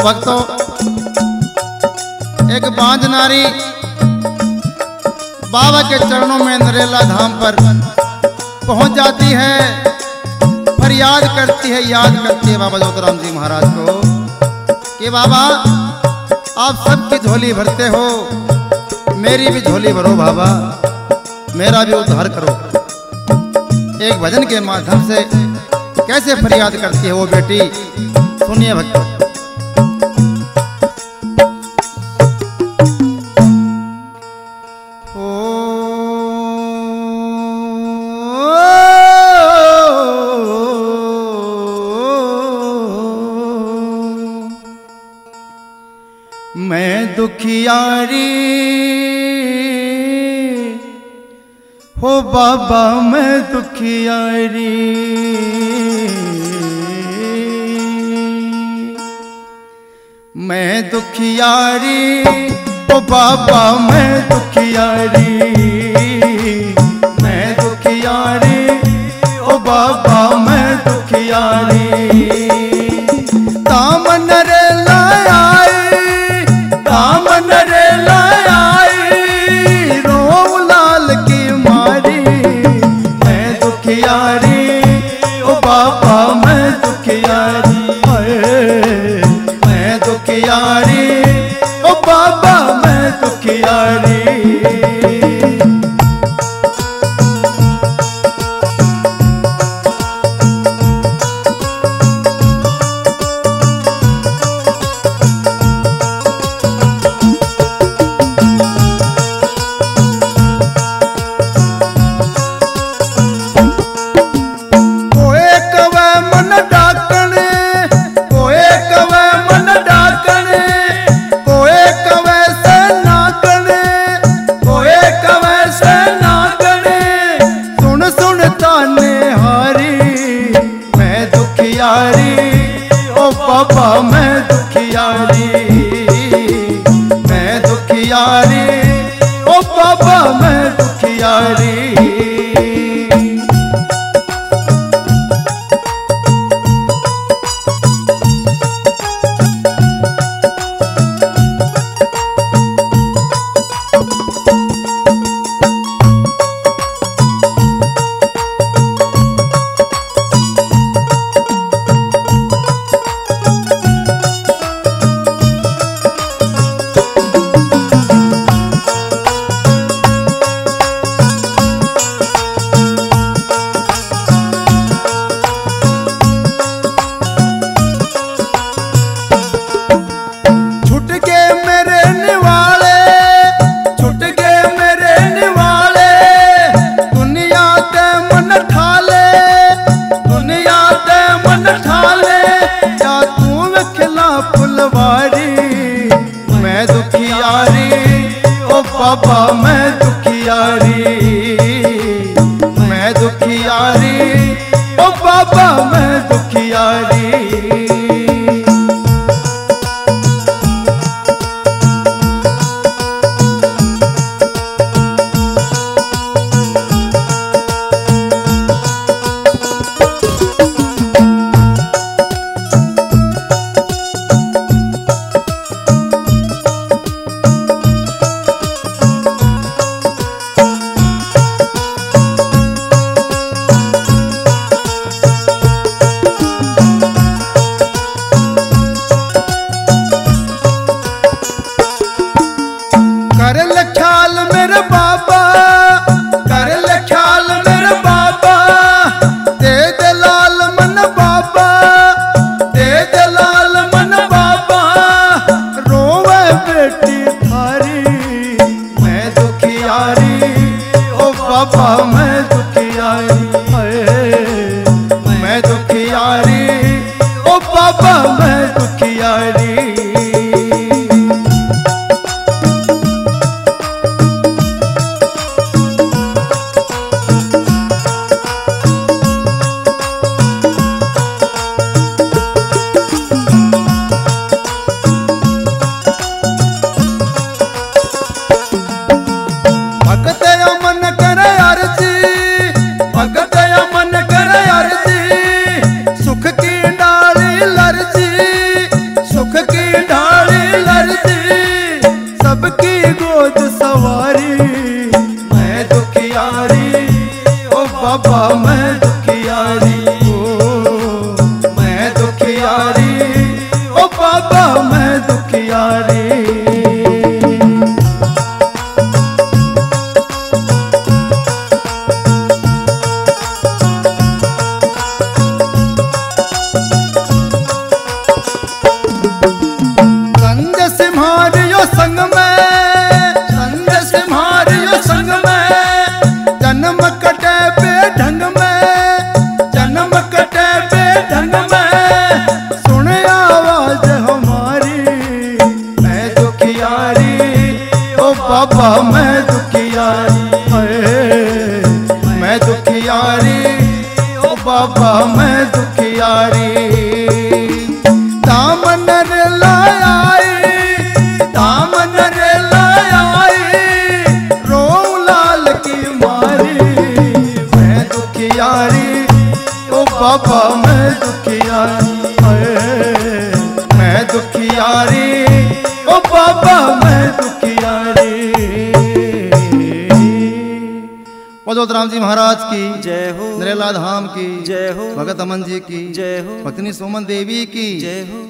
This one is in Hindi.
भक्तों, एक बांझ नारी बाबा के चरणों में नरेला धाम पर पहुंच जाती है, फरियाद करती है, याद करती है बाबा ज्योतिराम जी महाराज को कि बाबा आप सबकी झोली भरते हो, मेरी भी झोली भरो बाबा, मेरा भी उद्धार करो। एक भजन के माध्यम से कैसे फरियाद करती है वो बेटी, सुनिए भक्तों। मैं दुखियारी हो बाबा, मैं दुखियारी, मैं दुखियारी ओ बाबा, मैं दुखियारी, मैं दुखियारी ओ बाबा, मैं दुखियारी। दामन रे लाए, दामन रे लाए, रोम लाल की मारी, मैं दुखियारी ओ बाबा, मैं दुखियारी, मैं दुखियारी ओ बाबा, मैं दुखियारी। बाबा मैं दुखियारी, मैं दुखियारी ओ बाबा, मैं दुखियारी। मैं दुखियारी ओ बाबा, मैं दुखियारी, मैं दुखियारी ओ बाबा, मैं दुखियारी। बाबा मैं दुखियारी, मैं दुखियारी, ओ बाबा मैं दुखियारी। दामन रे लाए, दामन रे लाए, रो लाल की मारी, मैं दुखियारी, ओ बाबा मैं दुखियारी, मैं दुखियारी, ओ बाबा मैं दुखियारी। बजोत राम जी महाराज की जय हो, नरेला धाम की जय हो, भगत अमन जी की जय हो, पत्नी सुमन देवी की जय हो।